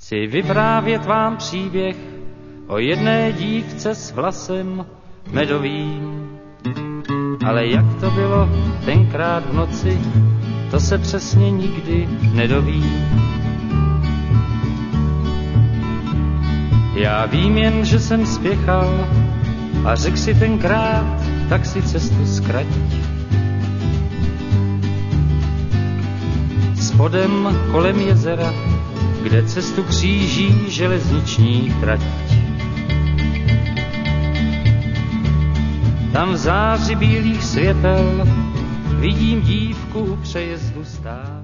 Chci vyprávět vám příběh o jedné dívce s vlasem medovým. Ale jak to bylo tenkrát v noci, to se přesně nikdy nedoví. Já vím jen, že jsem spěchal a řekl si tenkrát, tak si cestu zkrať. Spodem kolem jezera, kde cestu kříží železniční trať. Tam v záři bílých světel vidím dívku u přejezdu stát.